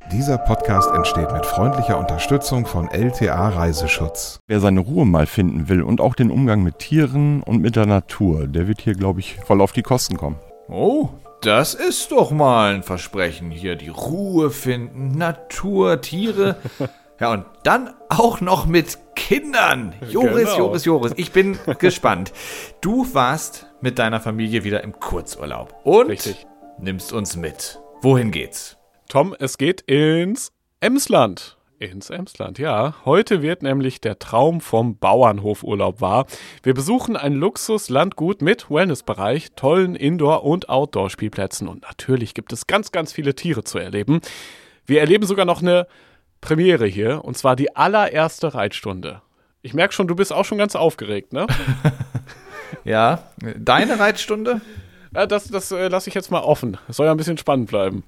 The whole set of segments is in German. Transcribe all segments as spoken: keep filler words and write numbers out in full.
Dieser Podcast entsteht mit freundlicher Unterstützung von L T A Reiseschutz. Wer seine Ruhe mal finden will und auch den Umgang mit Tieren und mit der Natur, der wird hier, glaube ich, voll auf die Kosten kommen. Oh, das ist doch mal ein Versprechen hier. Die Ruhe finden, Natur, Tiere. Ja, und dann auch noch mit Kindern. Joris, Genau. Joris, Joris. Ich bin gespannt. Du warst mit deiner Familie wieder im Kurzurlaub. Und Richtig. nimmst uns mit. Wohin geht's? Tom, es geht ins Emsland. Ins Emsland, ja. Heute wird nämlich der Traum vom Bauernhofurlaub wahr. Wir besuchen ein Luxus-Landgut mit Wellnessbereich, tollen Indoor- und Outdoor-Spielplätzen und natürlich gibt es ganz, ganz viele Tiere zu erleben. Wir erleben sogar noch eine Premiere hier und zwar die allererste Reitstunde. Ich merke schon, du bist auch schon ganz aufgeregt, ne? Ja, deine Reitstunde? Ja, das das äh, lasse ich jetzt mal offen. Es soll ja ein bisschen spannend bleiben.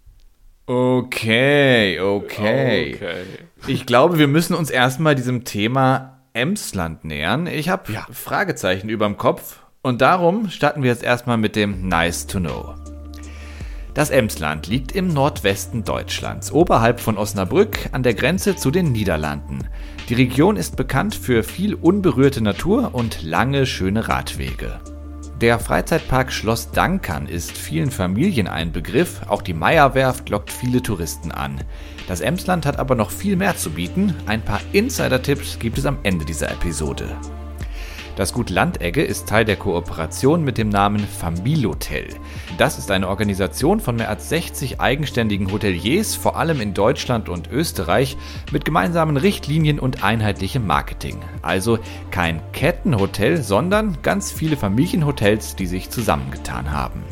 Okay, okay, Okay. Ich glaube, wir müssen uns erstmal diesem Thema Emsland nähern. Ich habe Ja. Fragezeichen überm Kopf und darum starten wir jetzt erstmal mit dem Nice to Know. Das Emsland liegt im Nordwesten Deutschlands, oberhalb von Osnabrück an der Grenze zu den Niederlanden. Die Region ist bekannt für viel unberührte Natur und lange, schöne Radwege. Der Freizeitpark Schloss Dankern ist vielen Familien ein Begriff, auch die Meierwerft lockt viele Touristen an. Das Emsland hat aber noch viel mehr zu bieten, ein paar Insider-Tipps gibt es am Ende dieser Episode. Das Gut Landegge ist Teil der Kooperation mit dem Namen Familotel. Das ist eine Organisation von mehr als sechzig eigenständigen Hoteliers, vor allem in Deutschland und Österreich, mit gemeinsamen Richtlinien und einheitlichem Marketing. Also kein Kettenhotel, sondern ganz viele Familienhotels, die sich zusammengetan haben.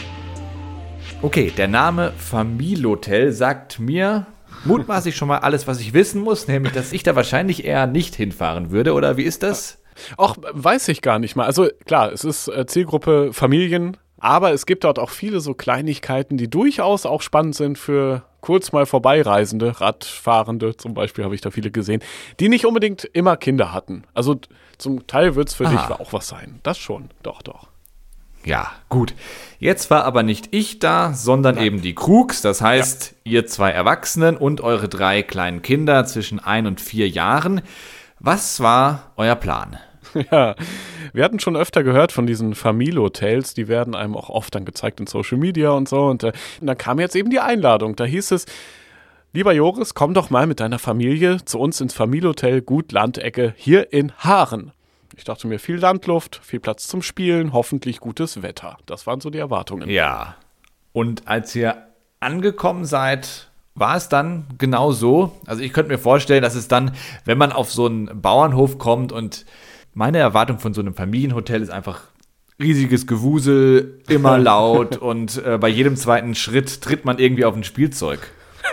Okay, der Name Familotel sagt mir mutmaßlich schon mal alles, was ich wissen muss, nämlich, dass ich da wahrscheinlich eher nicht hinfahren würde, oder wie ist das? Ach, weiß ich gar nicht mal. Also klar, es ist äh, Zielgruppe Familien, aber es gibt dort auch viele so Kleinigkeiten, die durchaus auch spannend sind für kurz mal Vorbeireisende, Radfahrende zum Beispiel habe ich da viele gesehen, die nicht unbedingt immer Kinder hatten. Also t- zum Teil wird es für Ah. dich auch was sein. Das schon, doch, doch. Ja, gut. Jetzt war aber nicht ich da, sondern eben die Krugs. Das heißt, ihr zwei Erwachsenen und eure drei kleinen Kinder zwischen ein und vier Jahren. Was war euer Plan? Ja, wir hatten schon öfter gehört von diesen Family-Hotels, die werden einem auch oft dann gezeigt in Social Media und so. Und, äh, und dann kam jetzt eben die Einladung. Da hieß es, lieber Joris, komm doch mal mit deiner Familie zu uns ins Family-Hotel Gut Landegge hier in Haaren. Ich dachte mir, viel Landluft, viel Platz zum Spielen, hoffentlich gutes Wetter. Das waren so die Erwartungen. Ja. Und als ihr angekommen seid, war es dann genau so? Also ich könnte mir vorstellen, dass es dann, wenn man auf so einen Bauernhof kommt und meine Erwartung von so einem Familienhotel ist einfach riesiges Gewusel, immer laut und äh, bei jedem zweiten Schritt tritt man irgendwie auf ein Spielzeug.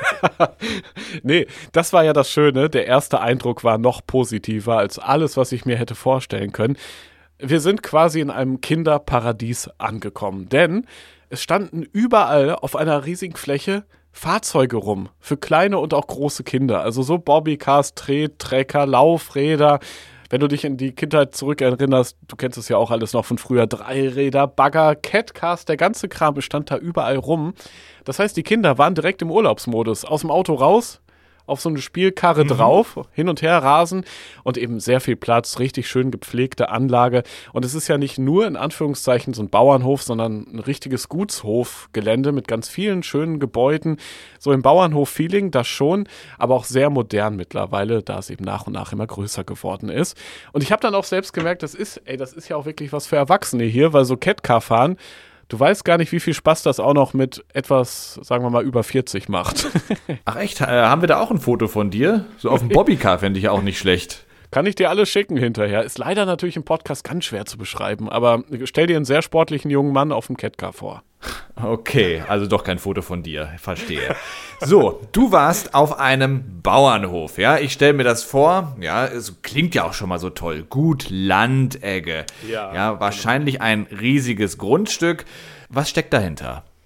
Nee, das war ja das Schöne. Der erste Eindruck war noch positiver als alles, was ich mir hätte vorstellen können. Wir sind quasi in einem Kinderparadies angekommen, denn es standen überall auf einer riesigen Fläche Fahrzeuge rum, für kleine und auch große Kinder. Also so Bobbycars, Trettrecker, Laufräder. Wenn du dich in die Kindheit zurückerinnerst, du kennst es ja auch alles noch von früher, Dreiräder, Bagger, Catcars, der ganze Kram stand da überall rum. Das heißt, die Kinder waren direkt im Urlaubsmodus. Aus dem Auto raus, auf so eine Spielkarre mhm. drauf, hin und her rasen und eben sehr viel Platz, richtig schön gepflegte Anlage. Und es ist ja nicht nur in Anführungszeichen so ein Bauernhof, sondern ein richtiges Gutshofgelände mit ganz vielen schönen Gebäuden. So im Bauernhof-Feeling, das schon, aber auch sehr modern mittlerweile, da es eben nach und nach immer größer geworden ist. Und ich habe dann auch selbst gemerkt, das ist, ey, das ist ja auch wirklich was für Erwachsene hier, weil so Catcar fahren, du weißt gar nicht, wie viel Spaß das auch noch mit etwas, sagen wir mal, über vierzig macht. Ach echt? Äh, haben wir da auch ein Foto von dir? So auf dem Bobbycar fände ich auch nicht schlecht. Kann ich dir alles schicken hinterher. Ist leider natürlich im Podcast ganz schwer zu beschreiben, aber stell dir einen sehr sportlichen jungen Mann auf dem Catcar vor. Okay, also doch kein Foto von dir, verstehe. So, du warst auf einem Bauernhof, ja? Ich stelle mir das vor, ja, es klingt ja auch schon mal so toll. Gut Landegge. Ja, Ja, wahrscheinlich ein riesiges Grundstück. Was steckt dahinter?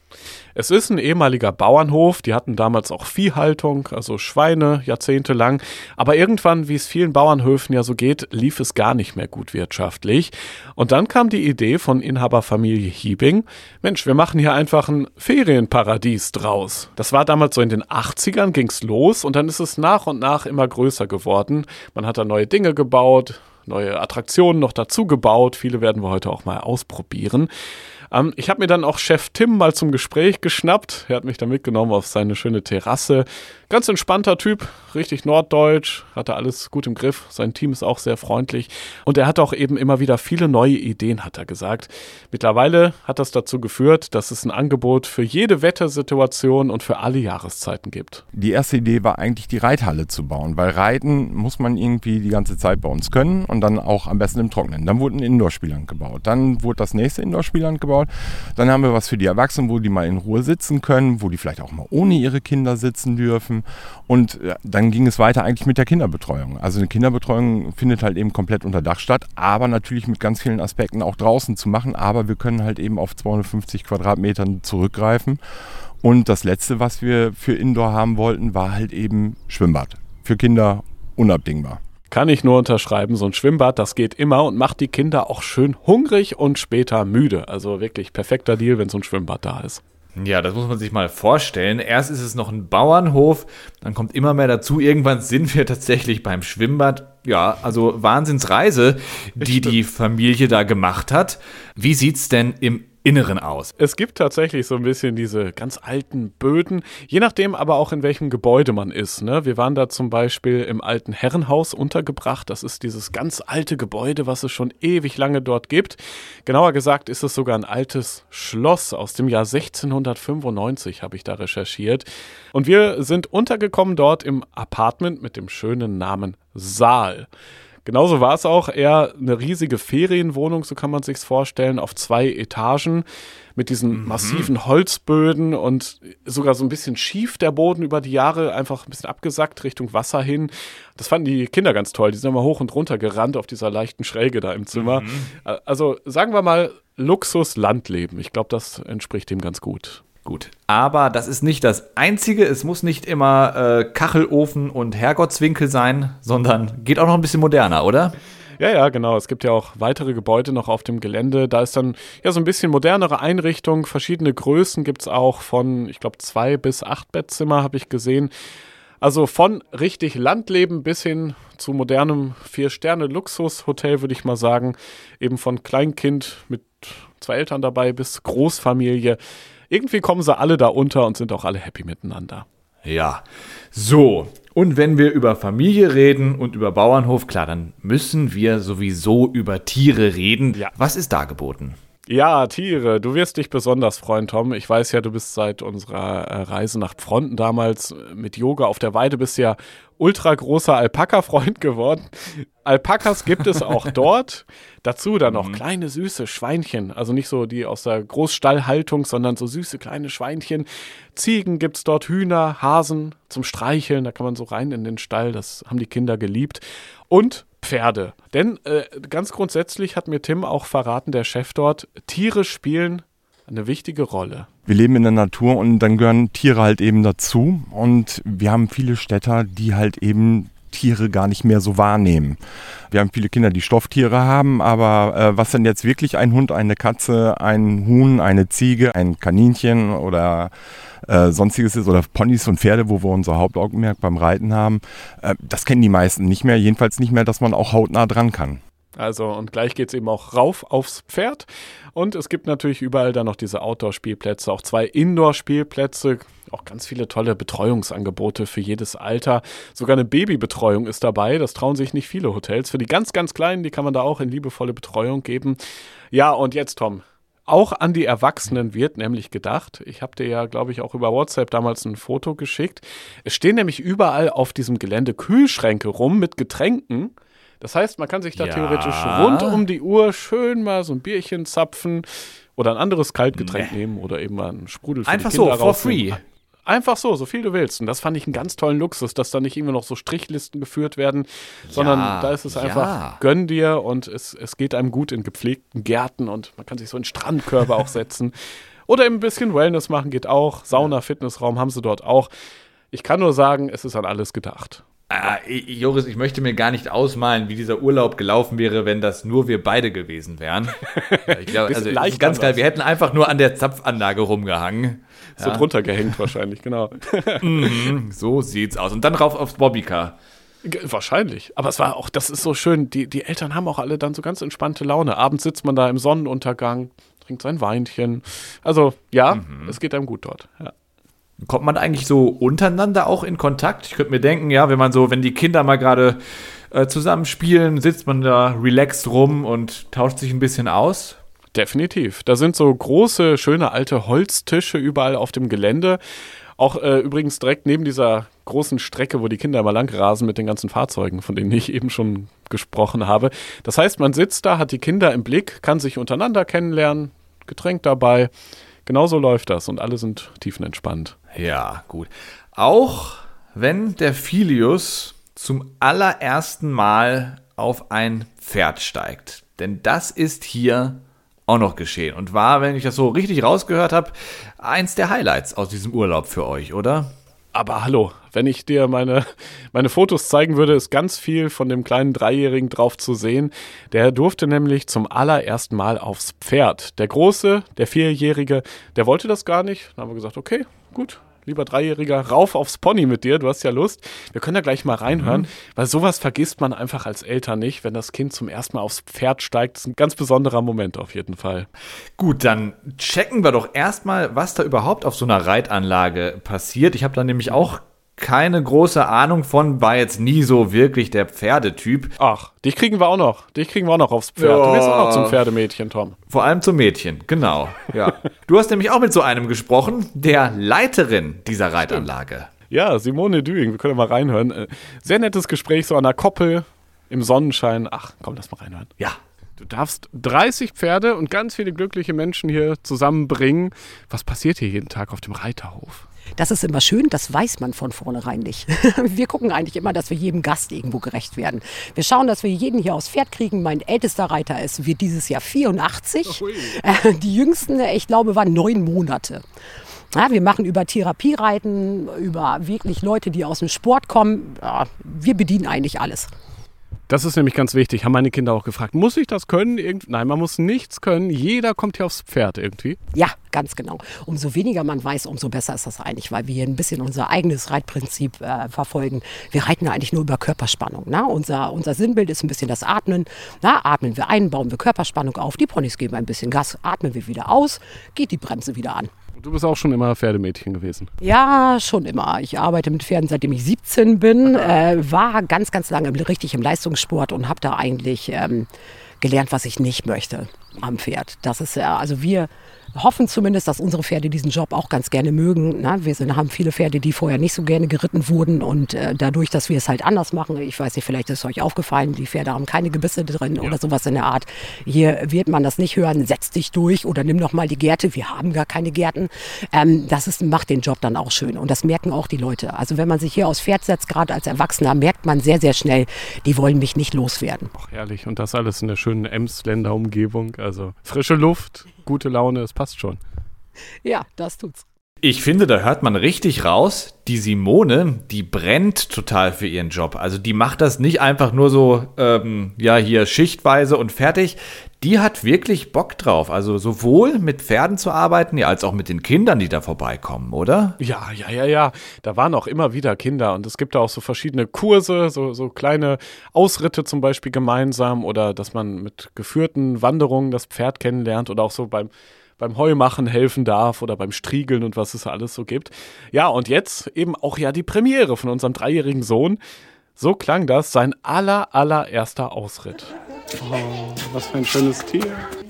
Es ist ein ehemaliger Bauernhof, die hatten damals auch Viehhaltung, also Schweine jahrzehntelang, aber irgendwann, wie es vielen Bauernhöfen ja so geht, lief es gar nicht mehr gut wirtschaftlich. Und dann kam die Idee von Inhaberfamilie Hiebing, Mensch, wir machen hier einfach ein Ferienparadies draus. Das war damals so in den achtzigern, ging's los und dann ist es nach und nach immer größer geworden. Man hat da neue Dinge gebaut, neue Attraktionen noch dazu gebaut, viele werden wir heute auch mal ausprobieren. Ähm, ich habe mir dann auch Chef Tim mal zum Gespräch geschnappt. Er hat mich da mitgenommen auf seine schöne Terrasse. Ganz entspannter Typ, richtig norddeutsch, hatte alles gut im Griff. Sein Team ist auch sehr freundlich. Und er hat auch eben immer wieder viele neue Ideen, hat er gesagt. Mittlerweile hat das dazu geführt, dass es ein Angebot für jede Wettersituation und für alle Jahreszeiten gibt. Die erste Idee war eigentlich, die Reithalle zu bauen, weil Reiten muss man irgendwie die ganze Zeit bei uns können und dann auch am besten im Trockenen. Dann wurde ein Indoor-Spielland gebaut. Dann wurde das nächste Indoor-Spielland gebaut. Dann haben wir was für die Erwachsenen, wo die mal in Ruhe sitzen können, wo die vielleicht auch mal ohne ihre Kinder sitzen dürfen. Und dann ging es weiter eigentlich mit der Kinderbetreuung. Also eine Kinderbetreuung findet halt eben komplett unter Dach statt, aber natürlich mit ganz vielen Aspekten auch draußen zu machen. Aber wir können halt eben auf zweihundertfünfzig Quadratmetern zurückgreifen. Und das Letzte, was wir für Indoor haben wollten, war halt eben Schwimmbad. Für Kinder unabdingbar. Kann ich nur unterschreiben, so ein Schwimmbad, das geht immer und macht die Kinder auch schön hungrig und später müde. Also wirklich perfekter Deal, wenn so ein Schwimmbad da ist. Ja, das muss man sich mal vorstellen. Erst ist es noch ein Bauernhof, dann kommt immer mehr dazu. Irgendwann sind wir tatsächlich beim Schwimmbad. Ja, also Wahnsinnsreise, die die Familie da gemacht hat. Wie sieht's denn im Inneren aus? Es gibt tatsächlich so ein bisschen diese ganz alten Böden, je nachdem aber auch in welchem Gebäude man ist. Ne? Wir waren da zum Beispiel im alten Herrenhaus untergebracht. Das ist dieses ganz alte Gebäude, was es schon ewig lange dort gibt. Genauer gesagt ist es sogar ein altes Schloss aus dem Jahr sechzehnhundertfünfundneunzig, habe ich da recherchiert. Und wir sind untergekommen dort im Apartment mit dem schönen Namen Saal. Genauso war es auch, eher eine riesige Ferienwohnung, so kann man sich's vorstellen, auf zwei Etagen mit diesen mhm. massiven Holzböden und sogar so ein bisschen schief der Boden über die Jahre, einfach ein bisschen abgesackt Richtung Wasser hin. Das fanden die Kinder ganz toll, die sind immer hoch und runter gerannt auf dieser leichten Schräge da im Zimmer. Mhm. Also sagen wir mal Luxus-Landleben, ich glaube, das entspricht dem ganz gut. Gut, aber das ist nicht das Einzige. Es muss nicht immer äh, Kachelofen und Herrgottswinkel sein, sondern geht auch noch ein bisschen moderner, oder? Ja, ja, genau. Es gibt ja auch weitere Gebäude noch auf dem Gelände. Da ist dann ja so ein bisschen modernere Einrichtung. Verschiedene Größen gibt es auch von, ich glaube, zwei bis acht Bettzimmer habe ich gesehen. Also von richtig Landleben bis hin zu modernem Vier-Sterne-Luxus-Hotel, würde ich mal sagen. Eben von Kleinkind mit zwei Eltern dabei bis Großfamilie. Irgendwie kommen sie alle da unter und sind auch alle happy miteinander. Ja, so. Und wenn wir über Familie reden und über Bauernhof, klar, dann müssen wir sowieso über Tiere reden. Ja. Was ist da geboten? Ja, Tiere. Du wirst dich besonders freuen, Tom. Ich weiß ja, du bist seit unserer äh, Reise nach Pfronten damals mit Yoga auf der Weide, bist ja ultra großer Alpaka-Freund geworden. Alpakas gibt es auch dort. Dazu dann noch mhm. kleine, süße Schweinchen. Also nicht so die aus der Großstallhaltung, sondern so süße kleine Schweinchen. Ziegen gibt es dort, Hühner, Hasen zum Streicheln. Da kann man so rein in den Stall. Das haben die Kinder geliebt. Und Pferde. Denn äh, ganz grundsätzlich hat mir Tim auch verraten, der Chef dort, Tiere spielen eine wichtige Rolle. Wir leben in der Natur und dann gehören Tiere halt eben dazu. Und wir haben viele Städter, die halt eben Tiere gar nicht mehr so wahrnehmen. Wir haben viele Kinder, die Stofftiere haben, aber äh, was denn jetzt wirklich ein Hund, eine Katze, ein Huhn, eine Ziege, ein Kaninchen oder äh, sonstiges ist oder Ponys und Pferde, wo wir unser Hauptaugenmerk beim Reiten haben, äh, das kennen die meisten nicht mehr, jedenfalls nicht mehr, dass man auch hautnah dran kann. Also und gleich geht es eben auch rauf aufs Pferd und es gibt natürlich überall dann noch diese Outdoor-Spielplätze, auch zwei Indoor-Spielplätze, auch ganz viele tolle Betreuungsangebote für jedes Alter. Sogar eine Babybetreuung ist dabei, das trauen sich nicht viele Hotels. Für die ganz, ganz Kleinen, die kann man da auch in liebevolle Betreuung geben. Ja, und jetzt Tom, auch an die Erwachsenen wird nämlich gedacht. Ich habe dir ja, glaube ich, auch über WhatsApp damals ein Foto geschickt. Es stehen nämlich überall auf diesem Gelände Kühlschränke rum mit Getränken. Das heißt, man kann sich da ja. theoretisch rund um die Uhr schön mal so ein Bierchen zapfen oder ein anderes Kaltgetränk nee. nehmen oder eben mal einen Sprudel für Einfach die Kinder so, for free. Einfach so, so viel du willst. Und das fand ich einen ganz tollen Luxus, dass da nicht immer noch so Strichlisten geführt werden, ja, sondern da ist es einfach, ja. gönn dir und es, es geht einem gut in gepflegten Gärten und man kann sich so in Strandkörbe auch setzen. Oder ein bisschen Wellness machen geht auch. Sauna, Fitnessraum haben sie dort auch. Ich kann nur sagen, es ist an alles gedacht. Ah, Joris, ich möchte mir gar nicht ausmalen, wie dieser Urlaub gelaufen wäre, wenn das nur wir beide gewesen wären. Ich glaube, also leicht ganz geil, anders. wir hätten einfach nur an der Zapfanlage rumgehangen. So Ja. drunter gehängt wahrscheinlich, genau. Mhm, so sieht's aus. Und dann rauf aufs Bobbycar. Ge- Wahrscheinlich. Aber es war auch, das ist so schön. Die, die Eltern haben auch alle dann so ganz entspannte Laune. Abends sitzt man da im Sonnenuntergang, trinkt sein Weinchen. Also ja, Mhm. es geht einem gut dort. Ja. Kommt man eigentlich so untereinander auch in Kontakt? Ich könnte mir denken, ja, wenn man so, wenn die Kinder mal gerade äh, zusammen spielen, sitzt man da relaxed rum und tauscht sich ein bisschen aus. Definitiv. Da sind so große, schöne alte Holztische überall auf dem Gelände. Auch äh, übrigens direkt neben dieser großen Strecke, wo die Kinder mal lang rasen mit den ganzen Fahrzeugen, von denen ich eben schon gesprochen habe. Das heißt, man sitzt da, hat die Kinder im Blick, kann sich untereinander kennenlernen, Getränk dabei. Genauso läuft das und alle sind tiefenentspannt. Ja, gut. Auch wenn der Filius zum allerersten Mal auf ein Pferd steigt. Denn das ist hier auch noch geschehen und war, wenn ich das so richtig rausgehört habe, eins der Highlights aus diesem Urlaub für euch, oder? Aber hallo, wenn ich dir meine, meine Fotos zeigen würde, ist ganz viel von dem kleinen Dreijährigen drauf zu sehen. Der durfte nämlich zum allerersten Mal aufs Pferd. Der Große, der Vierjährige, der wollte das gar nicht. Dann haben wir gesagt, okay, gut, lieber Dreijähriger, rauf aufs Pony mit dir, du hast ja Lust. Wir können da gleich mal reinhören, mhm. weil sowas vergisst man einfach als Eltern nicht, wenn das Kind zum ersten Mal aufs Pferd steigt. Das ist ein ganz besonderer Moment auf jeden Fall. Gut, dann checken wir doch erstmal, was da überhaupt auf so einer Reitanlage passiert. Ich habe da nämlich auch keine große Ahnung von, war jetzt nie so wirklich der Pferdetyp. Ach, dich kriegen wir auch noch. Dich kriegen wir auch noch aufs Pferd. Ja. Du wirst auch noch zum Pferdemädchen, Tom. Vor allem zum Mädchen, genau. Ja. Du hast nämlich auch mit so einem gesprochen, der Leiterin dieser Reitanlage. Ja, Simone Düing, wir können mal reinhören. Äh, Sehr nettes Gespräch, so an der Koppel, im Sonnenschein. Ach, komm, lass mal reinhören. Ja. Du darfst dreißig Pferde und ganz viele glückliche Menschen hier zusammenbringen. Was passiert hier jeden Tag auf dem Reiterhof? Das ist immer schön, das weiß man von vornherein nicht. Wir gucken eigentlich immer, dass wir jedem Gast irgendwo gerecht werden. Wir schauen, dass wir jeden hier aufs Pferd kriegen. Mein ältester Reiter ist, wird dieses Jahr vierundachtzig. Äh, die jüngsten, ich glaube, waren neun Monate. Ja, wir machen über Therapiereiten, über wirklich Leute, die aus dem Sport kommen. Ja, wir bedienen eigentlich alles. Das ist nämlich ganz wichtig, haben meine Kinder auch gefragt. Muss ich das können? Irgend- Nein, man muss nichts können. Jeder kommt hier aufs Pferd irgendwie. Ja, ganz genau. Umso weniger man weiß, umso besser ist das eigentlich, weil wir hier ein bisschen unser eigenes Reitprinzip äh, verfolgen. Wir reiten ja eigentlich nur über Körperspannung. Ne? Unser, unser Sinnbild ist ein bisschen das Atmen. Na, atmen wir ein, bauen wir Körperspannung auf, die Ponys geben ein bisschen Gas, atmen wir wieder aus, geht die Bremse wieder an. Du bist auch schon immer Pferdemädchen gewesen. Ja, schon immer. Ich arbeite mit Pferden, seitdem ich siebzehn bin, äh, war ganz, ganz lange im, richtig im Leistungssport und habe da eigentlich ähm, gelernt, was ich nicht möchte am Pferd. Das ist ja, also wir hoffen zumindest, dass unsere Pferde diesen Job auch ganz gerne mögen. Na, wir sind, haben viele Pferde, die vorher nicht so gerne geritten wurden und äh, dadurch, dass wir es halt anders machen, ich weiß nicht, vielleicht ist es euch aufgefallen, die Pferde haben keine Gebisse drin ja. oder sowas in der Art. Hier wird man das nicht hören, setz dich durch oder nimm noch mal die Gerte, wir haben gar keine Gärten. Ähm, das ist, macht den Job dann auch schön und das merken auch die Leute. Also wenn man sich hier aufs Pferd setzt, gerade als Erwachsener, merkt man sehr, sehr schnell, die wollen mich nicht loswerden. Ach, herrlich. Und das alles in der schönen Emsländer Umgebung. Also frische Luft, gute Laune, es passt schon. Ja, das tut's. Ich finde, da hört man richtig raus, die Simone, die brennt total für ihren Job. Also die macht das nicht einfach nur so, ähm, ja, hier schichtweise und fertig. Die hat wirklich Bock drauf. Also sowohl mit Pferden zu arbeiten, ja, als auch mit den Kindern, die da vorbeikommen, oder? Ja, ja, ja, ja. Da waren auch immer wieder Kinder und es gibt da auch so verschiedene Kurse, so, so kleine Ausritte zum Beispiel gemeinsam oder dass man mit geführten Wanderungen das Pferd kennenlernt oder auch so beim beim Heumachen helfen darf oder beim Striegeln und was es alles so gibt. Ja, und jetzt eben auch ja die Premiere von unserem dreijährigen Sohn. So klang das, sein aller, allererster Ausritt. Oh, was für ein schönes Tier.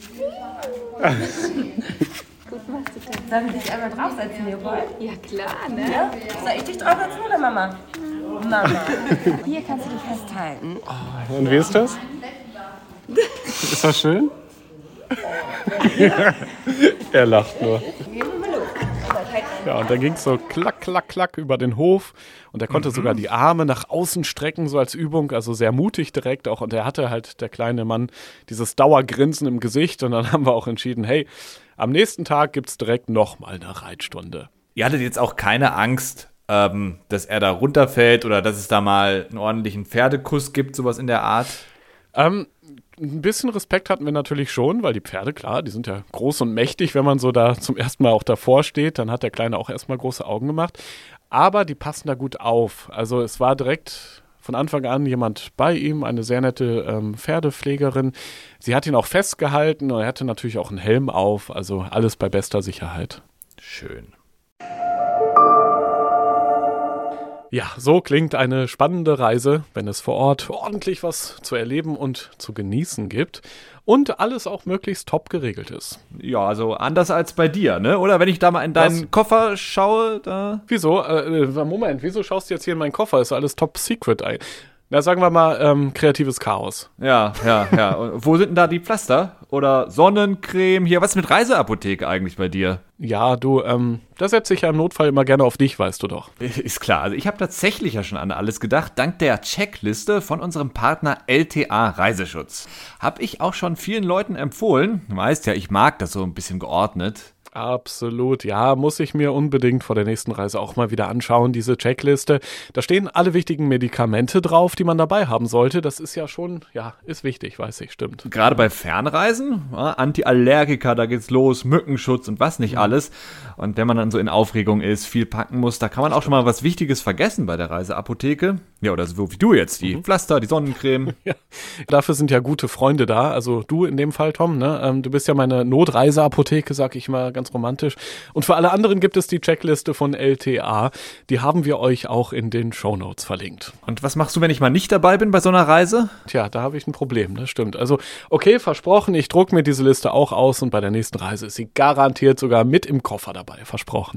Sollen wir dich einmal draufsetzen, Leopold? Ja, klar, ne? Ja? Soll ich dich draufsetzen oder Mama? Mama. Hier kannst du dich festhalten. Oh, und wie ist das? Ist das schön? Er lacht nur. Ja, und dann ging es so klack, klack, klack über den Hof und er konnte mhm. sogar die Arme nach außen strecken, so als Übung, also sehr mutig direkt auch. Und er hatte halt, der kleine Mann, dieses Dauergrinsen im Gesicht und dann haben wir auch entschieden, hey, am nächsten Tag gibt es direkt nochmal eine Reitsstunde. Ihr hattet jetzt auch keine Angst, ähm, dass er da runterfällt oder dass es da mal einen ordentlichen Pferdekuss gibt, sowas in der Art? Ähm, ein bisschen Respekt hatten wir natürlich schon, weil die Pferde, klar, die sind ja groß und mächtig, wenn man so da zum ersten Mal auch davor steht, dann hat der Kleine auch erstmal große Augen gemacht. Aber die passen da gut auf. Also es war direkt von Anfang an jemand bei ihm, eine sehr nette ähm, Pferdepflegerin. Sie hat ihn auch festgehalten und er hatte natürlich auch einen Helm auf, also alles bei bester Sicherheit. Schön. Ja, so klingt eine spannende Reise, wenn es vor Ort ordentlich was zu erleben und zu genießen gibt und alles auch möglichst top geregelt ist. Ja, also anders als bei dir, ne? Oder wenn ich da mal in deinen was? Koffer schaue, da... Wieso? Äh, Moment, wieso schaust du jetzt hier in meinen Koffer? Ist alles top secret. Na, sagen wir mal, ähm, kreatives Chaos. Ja, ja, ja. Und wo sind denn da die Pflaster? Oder Sonnencreme? Hier, was ist mit Reiseapotheke eigentlich bei dir? Ja, du, ähm, da setze ich ja im Notfall immer gerne auf dich, weißt du doch. Ist klar. Also ich habe tatsächlich ja schon an alles gedacht. Dank der Checkliste von unserem Partner L T A Reiseschutz. Hab ich auch schon vielen Leuten empfohlen. Du weißt ja, ich mag das so ein bisschen geordnet. Absolut, ja, muss ich mir unbedingt vor der nächsten Reise auch mal wieder anschauen, diese Checkliste. Da stehen alle wichtigen Medikamente drauf, die man dabei haben sollte. Das ist ja schon, ja, ist wichtig, weiß ich, stimmt. Gerade bei Fernreisen, ja, Antiallergika, da geht's los, Mückenschutz und was nicht alles. Und wenn man dann so in Aufregung ist, viel packen muss, da kann man auch schon mal was Wichtiges vergessen bei der Reiseapotheke. Ja, oder so wie du jetzt, die mhm. Pflaster, die Sonnencreme. Ja. Dafür sind ja gute Freunde da, also du in dem Fall, Tom, ne? Ähm, du bist ja meine Notreiseapotheke, sag ich mal, ganz romantisch. Und für alle anderen gibt es die Checkliste von L T A. Die haben wir euch auch in den Shownotes verlinkt. Und was machst du, wenn ich mal nicht dabei bin bei so einer Reise? Tja, da habe ich ein Problem, das stimmt. Also, okay, versprochen, ich drucke mir diese Liste auch aus und bei der nächsten Reise ist sie garantiert sogar mit im Koffer dabei, versprochen.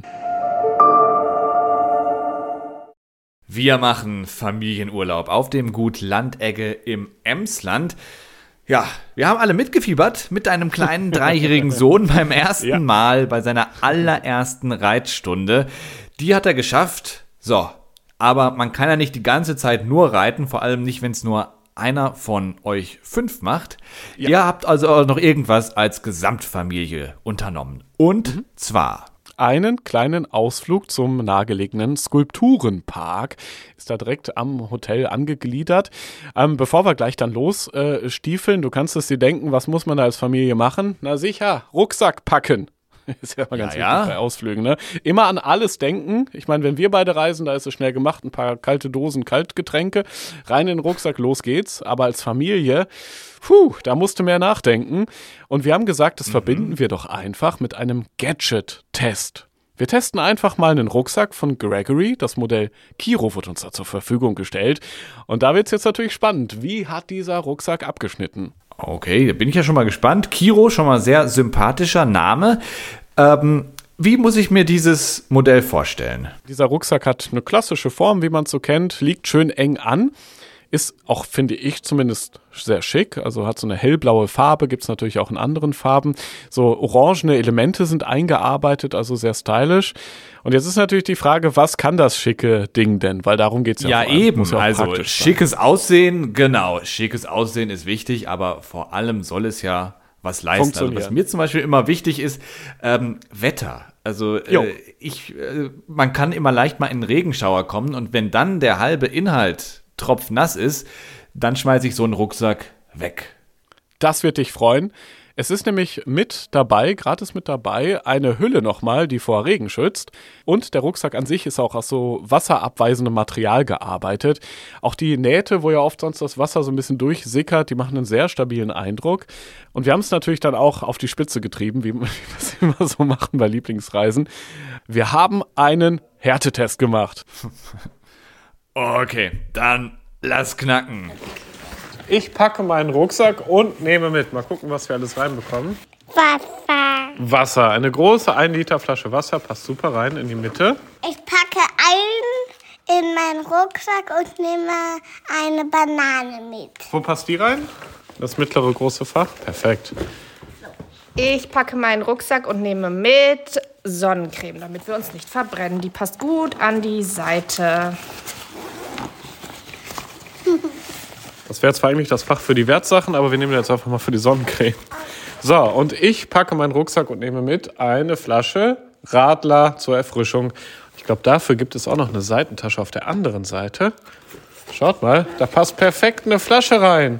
Wir machen Familienurlaub auf dem Gut Landegge im Emsland. Ja, wir haben alle mitgefiebert mit deinem kleinen dreijährigen Sohn beim ersten ja. Mal bei seiner allerersten Reitstunde. Die hat er geschafft. So, aber man kann ja nicht die ganze Zeit nur reiten, vor allem nicht, wenn es nur einer von euch fünf macht. Ja. Ihr habt also auch noch irgendwas als Gesamtfamilie unternommen. Und mhm. zwar... einen kleinen Ausflug zum nahegelegenen Skulpturenpark. Ist da direkt am Hotel angegliedert. Ähm, bevor wir gleich dann los äh, stiefeln, du kannst es dir denken, was muss man da als Familie machen? Na sicher, Rucksack packen. Ist ja mal ganz ja, wichtig ja. bei Ausflügen, ne? Immer an alles denken. Ich meine, wenn wir beide reisen, da ist es schnell gemacht. Ein paar kalte Dosen, Kaltgetränke, rein in den Rucksack, los geht's. Aber als Familie, puh, da musst du mehr nachdenken. Und wir haben gesagt, das mhm. verbinden wir doch einfach mit einem Gadget-Test. Wir testen einfach mal einen Rucksack von Gregory. Das Modell Kiro wird uns da zur Verfügung gestellt. Und da wird's jetzt natürlich spannend. Wie hat dieser Rucksack abgeschnitten? Okay, da bin ich ja schon mal gespannt. Kiro, schon mal sehr sympathischer Name. Ähm, wie muss ich mir dieses Modell vorstellen? Dieser Rucksack hat eine klassische Form, wie man es so kennt, liegt schön eng an. Ist auch, finde ich, zumindest sehr schick. Also hat so eine hellblaue Farbe, gibt es natürlich auch in anderen Farben. So orangene Elemente sind eingearbeitet, also sehr stylisch. Und jetzt ist natürlich die Frage, was kann das schicke Ding denn? Weil darum geht es ja. Ja, eben. Muss ja also schickes sein. Aussehen, genau. Schickes Aussehen ist wichtig, aber vor allem soll es ja was leisten. Also was mir zum Beispiel immer wichtig ist, ähm, Wetter. Also äh, ich, äh, man kann immer leicht mal in einen Regenschauer kommen und wenn dann der halbe Inhalt tropfnass ist, dann schmeiße ich so einen Rucksack weg. Das wird dich freuen. Es ist nämlich mit dabei, gratis mit dabei, eine Hülle nochmal, die vor Regen schützt. Und der Rucksack an sich ist auch aus so wasserabweisendem Material gearbeitet. Auch die Nähte, wo ja oft sonst das Wasser so ein bisschen durchsickert, die machen einen sehr stabilen Eindruck. Und wir haben es natürlich dann auch auf die Spitze getrieben, wie wir es immer so machen bei Lieblingsreisen. Wir haben einen Härtetest gemacht. Okay, dann lass knacken. Ich packe meinen Rucksack und nehme mit. Mal gucken, was wir alles reinbekommen. Wasser. Wasser. Eine große ein Liter Flasche Wasser passt super rein in die Mitte. Ich packe ein in meinen Rucksack und nehme eine Banane mit. Wo passt die rein? Das mittlere große Fach? Perfekt. Ich packe meinen Rucksack und nehme mit Sonnencreme, damit wir uns nicht verbrennen. Die passt gut an die Seite. Das wäre zwar eigentlich das Fach für die Wertsachen, aber wir nehmen jetzt einfach mal für die Sonnencreme. So, und ich packe meinen Rucksack und nehme mit eine Flasche Radler zur Erfrischung. Ich glaube, dafür gibt es auch noch eine Seitentasche auf der anderen Seite. Schaut mal, da passt perfekt eine Flasche rein.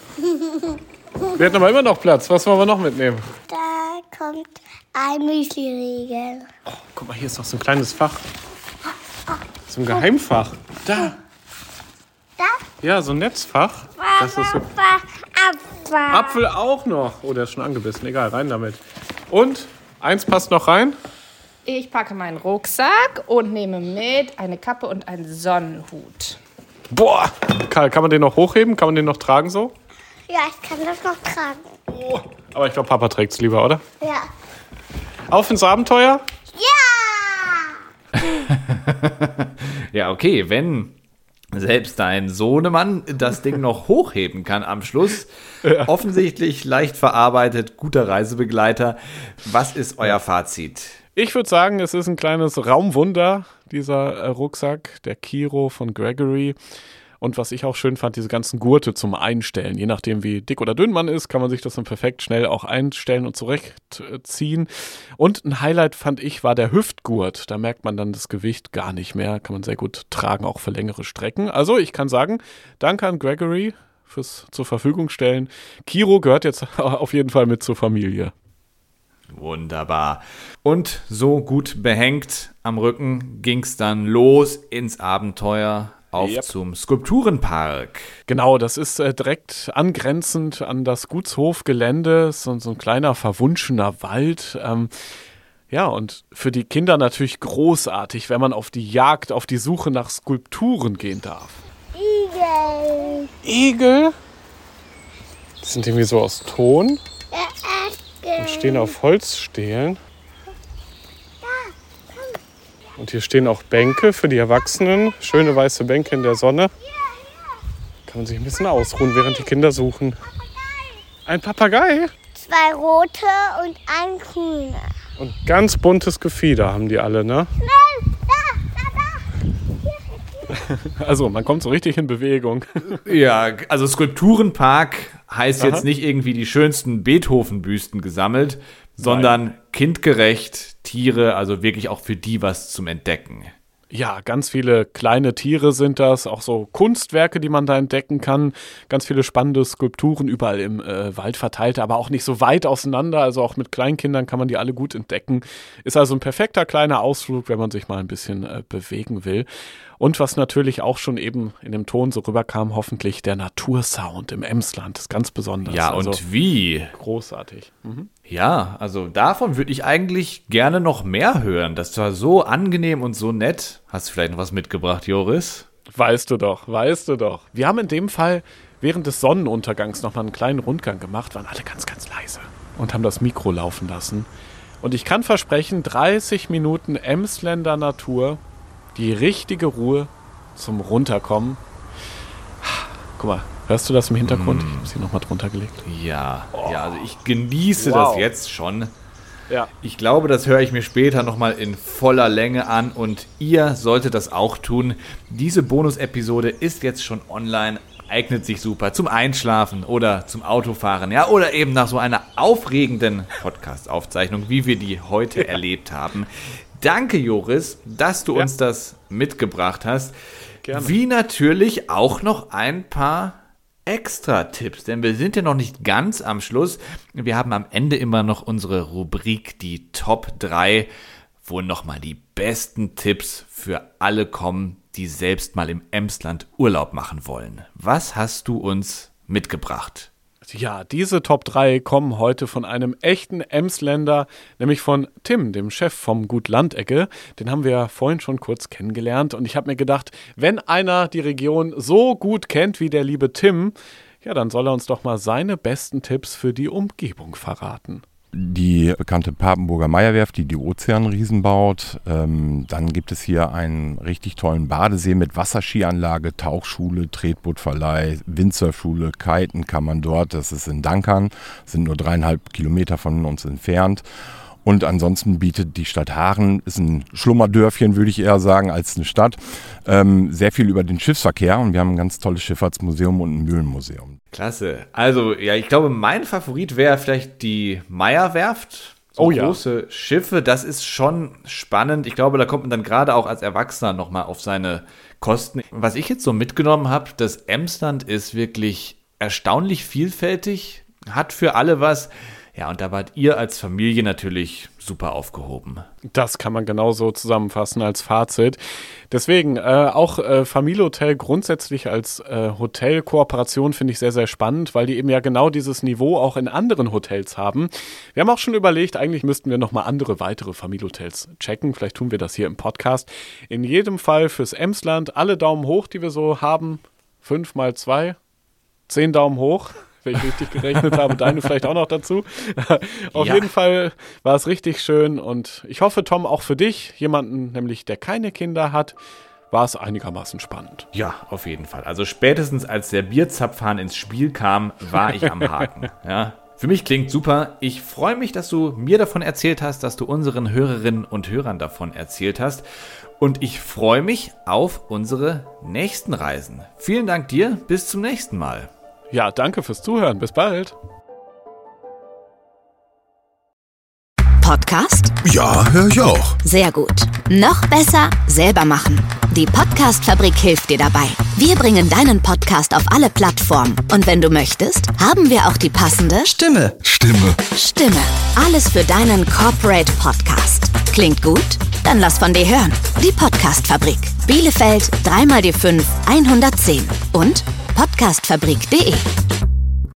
Wir hätten aber immer noch Platz. Was wollen wir noch mitnehmen? Da kommt ein Müsli-Riegel. Oh, guck mal, hier ist doch so ein kleines Fach. So ein Geheimfach. Da. Da? Ja, so ein Netzfach. Das ist so. Apfel. Apfel auch noch. Oh, der ist schon angebissen. Egal, rein damit. Und eins passt noch rein. Ich packe meinen Rucksack und nehme mit eine Kappe und einen Sonnenhut. Boah. Karl, kann man den noch hochheben? Kann man den noch tragen so? Ja, ich kann das noch tragen. Oh. Aber ich glaube, Papa trägt es lieber, oder? Ja. Auf ins Abenteuer? Ja! Ja, okay, wenn selbst dein Sohnemann das Ding noch hochheben kann am Schluss. Ja. Offensichtlich leicht verarbeitet, guter Reisebegleiter. Was ist euer Fazit? Ich würde sagen, es ist ein kleines Raumwunder, dieser äh, Rucksack, der Kiro von Gregory. Und was ich auch schön fand, diese ganzen Gurte zum Einstellen. Je nachdem, wie dick oder dünn man ist, kann man sich das dann perfekt schnell auch einstellen und zurechtziehen. Und ein Highlight fand ich, war der Hüftgurt. Da merkt man dann das Gewicht gar nicht mehr. Kann man sehr gut tragen, auch für längere Strecken. Also ich kann sagen, danke an Gregory fürs zur Verfügung stellen. Kiro gehört jetzt auf jeden Fall mit zur Familie. Wunderbar. Und so gut behängt am Rücken ging's dann los ins Abenteuer. Auf yep. zum Skulpturenpark. Genau, das ist äh, direkt angrenzend an das Gutshofgelände. So, so ein kleiner verwunschener Wald. Ähm, ja, und für die Kinder natürlich großartig, wenn man auf die Jagd, auf die Suche nach Skulpturen gehen darf. Igel. Igel? Die sind irgendwie so aus Ton Ja, und stehen auf Holzstelen. Und hier stehen auch Bänke für die Erwachsenen. Schöne weiße Bänke in der Sonne. Kann man sich ein bisschen ausruhen, während die Kinder suchen. Ein Papagei? Zwei rote und ein grüner. Und ganz buntes Gefieder haben die alle, ne? Nein, da, da, da. Also, man kommt so richtig in Bewegung. Ja, also Skulpturenpark heißt Aha. jetzt nicht irgendwie die schönsten Beethoven-Büsten gesammelt, sondern Nein. kindgerecht, Tiere, also wirklich auch für die was zum Entdecken. Ja, ganz viele kleine Tiere sind das, auch so Kunstwerke, die man da entdecken kann. Ganz viele spannende Skulpturen überall im äh, Wald verteilt, aber auch nicht so weit auseinander. Also auch mit Kleinkindern kann man die alle gut entdecken. Ist also ein perfekter kleiner Ausflug, wenn man sich mal ein bisschen äh, bewegen will. Und was natürlich auch schon eben in dem Ton so rüberkam, hoffentlich der Natursound im Emsland. Das ist ganz besonders. Ja, also und wie? Großartig. Mhm. Ja, also davon würde ich eigentlich gerne noch mehr hören. Das war so angenehm und so nett. Hast du vielleicht noch was mitgebracht, Joris? Weißt du doch, weißt du doch. Wir haben in dem Fall während des Sonnenuntergangs nochmal einen kleinen Rundgang gemacht, waren alle ganz, ganz leise und haben das Mikro laufen lassen. Und ich kann versprechen, dreißig Minuten Emsländer Natur, die richtige Ruhe zum Runterkommen. Guck mal, hörst du das im Hintergrund? Mm. Ich habe sie nochmal drunter gelegt. Ja, oh. ja, also ich genieße wow. das jetzt schon. Ja. Ich glaube, das höre ich mir später nochmal in voller Länge an und ihr solltet das auch tun. Diese Bonus-Episode ist jetzt schon online, eignet sich super zum Einschlafen oder zum Autofahren, ja, oder eben nach so einer aufregenden Podcast-Aufzeichnung, wie wir die heute ja. erlebt haben. Danke, Joris, dass du ja. uns das mitgebracht hast. Gerne. Wie natürlich auch noch ein paar Extra-Tipps, denn wir sind ja noch nicht ganz am Schluss. Wir haben am Ende immer noch unsere Rubrik, die Top drei, wo nochmal die besten Tipps für alle kommen, die selbst mal im Emsland Urlaub machen wollen. Was hast du uns mitgebracht? Ja, diese Top drei kommen heute von einem echten Emsländer, nämlich von Tim, dem Chef vom Gut Landecke. Den haben wir ja vorhin schon kurz kennengelernt und ich habe mir gedacht, wenn einer die Region so gut kennt wie der liebe Tim, ja, dann soll er uns doch mal seine besten Tipps für die Umgebung verraten. die bekannte Papenburger Meierwerft, die die Ozeanriesen baut. Ähm, dann gibt es hier einen richtig tollen Badesee mit Wasserskianlage, Tauchschule, Tretbootverleih, Windsurfschule, Kiten kann man dort. Das ist in Dankern, sind nur dreieinhalb Kilometer von uns entfernt. Und ansonsten bietet die Stadt Haaren, ist ein Schlummerdörfchen, würde ich eher sagen, als eine Stadt, ähm, sehr viel über den Schiffsverkehr. Und wir haben ein ganz tolles Schifffahrtsmuseum und ein Mühlenmuseum. Klasse. Also, ja, ich glaube, mein Favorit wäre vielleicht die Meierwerft. So oh ja. Große Schiffe, das ist schon spannend. Ich glaube, da kommt man dann gerade auch als Erwachsener nochmal auf seine Kosten. Was ich jetzt so mitgenommen habe, das Emsland ist wirklich erstaunlich vielfältig, hat für alle was. Ja, und da wart ihr als Familie natürlich super aufgehoben. Das kann man genauso zusammenfassen als Fazit. Deswegen äh, auch äh, Familienhotel grundsätzlich als äh, Hotelkooperation finde ich sehr, sehr spannend, weil die eben ja genau dieses Niveau auch in anderen Hotels haben. Wir haben auch schon überlegt, eigentlich müssten wir nochmal andere weitere Familienhotels checken. Vielleicht tun wir das hier im Podcast. In jedem Fall fürs Emsland alle Daumen hoch, die wir so haben. Fünf mal zwei, zehn Daumen hoch. Wenn ich richtig gerechnet habe, deine vielleicht auch noch dazu. Auf ja. jeden Fall war es richtig schön und ich hoffe, Tom, auch für dich, jemanden nämlich, der keine Kinder hat, war es einigermaßen spannend. Ja, auf jeden Fall. Also spätestens als der Bierzapfhahn ins Spiel kam, war ich am Haken. Ja. Für mich klingt super. Ich freue mich, dass du mir davon erzählt hast, dass du unseren Hörerinnen und Hörern davon erzählt hast. Und ich freue mich auf unsere nächsten Reisen. Vielen Dank dir. Bis zum nächsten Mal. Ja, danke fürs Zuhören. Bis bald. Podcast? Ja, höre ich auch. Sehr gut. Noch besser, selber machen. Die Podcast-Fabrik hilft dir dabei. Wir bringen deinen Podcast auf alle Plattformen. Und wenn du möchtest, haben wir auch die passende Stimme. Stimme. Stimme. Alles für deinen Corporate Podcast. Klingt gut? Dann lass von dir hören. Die Podcast-Fabrik. Bielefeld drei mal die fünf hundertzehn und podcastfabrik punkt de